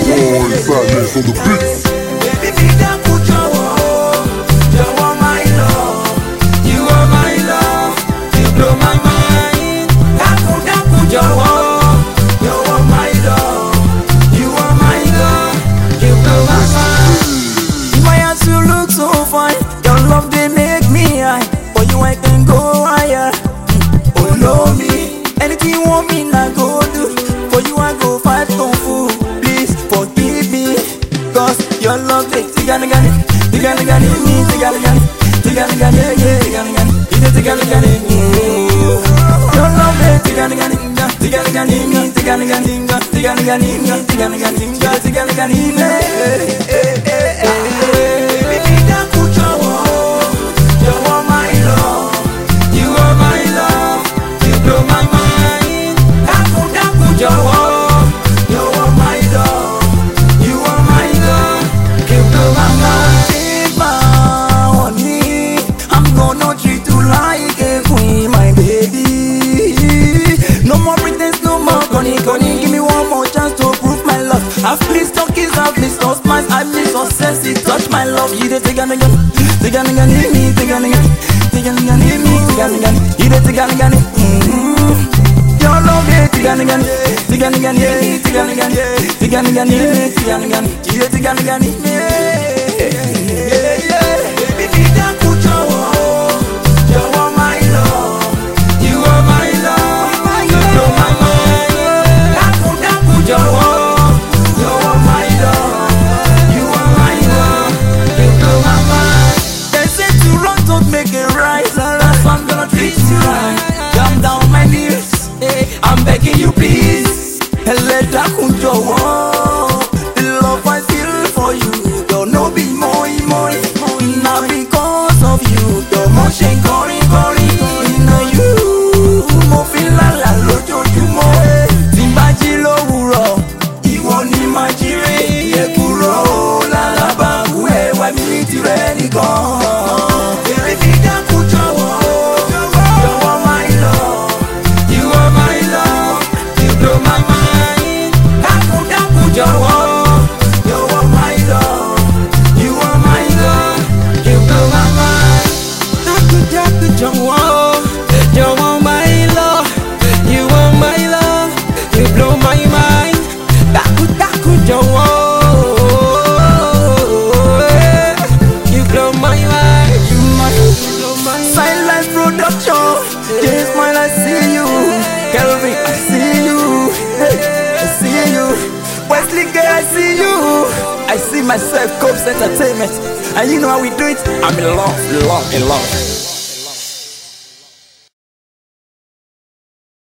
boy, Fatness on the beats. Baby, dákun jọ̀wọ́, jọ̀wọ́ my love. You are my love, you blow my mind. Dákun jọ̀wọ́, jọ̀wọ́ my love. You are my love, you blow my mind. My eyes you look so fine, your love they make me high. For you I can go higher. Oh know me, anything you want me I go do. For you I go fight kung fu. Please forgive me, cause your love they tigani-gani, tigani-gani, tigani-gani, tigani-gani, yeah, tigani-gani, tigani-gani, your love they tigani-gani, tigani-gani, tigani-gani, tigani-gani, tigani-gani, tigani-gani, baby dákun jọ̀wọ́, jọ̀wọ́ my love. You are my love, you blow my mind. Dákun jọ̀wọ́, jọ̀wọ́ my love. You are my love, you blow my mind. Take my honey, I'm gonna treat you like a queen, my baby. No more pretense, no more gunny. Give me one more chance to prove my love. I've pleased no kiss, I've pleased no smiles, I've pleased no sense. It touch my love, you the tigani-gani, tigani-gani, me, tigani-gani, tigani-gani, me, tigani-gani, you the tigani-gani. Your love, yeah, tigani-gani, tigani-gani, tigani-gani, tigani-gani, tigani-gani, you the tigani-gani, yeah. Baby, dákun jọ̀wọ́, jọ̀wọ́ my love. You are my love, you blow my mind. Dákun jọ̀wọ́, jọ̀wọ́ my love. You are my love, you blow my mind. They say to run don't make it right, that's why I'm gonna treat you right. Calm down my knees, I'm begging you please. Dákun jọ̀wọ́, the love I feel for you don't know be more. Now because of you, the motion calling. Inna you, mo feel lala lójoojúmọ́. Tí n bá jí lówùrọ̀, ìwọ ni màá jíire. Yẹ kúrò lálábàákú ẹwà mi tirẹ̀ nìkan. Baby dákun jọ̀wọ́, jọ̀wọ́ my love. You are my love, you blow my mind. Dákun jọ̀wọ́, jọ̀wọ́ my love. You are my love, you blow my mind. Dákun jọ̀wọ́, jọ̀wọ́ my love. You are my love, you blow my mind. Dákun jọ̀wọ́, you blow my mind. Silent production, just smile I see you. Kelvin I see you, hey, I see you. Wesley girl I see you. I see myself, Copes Entertainment, and you know how we do it. I'm in love.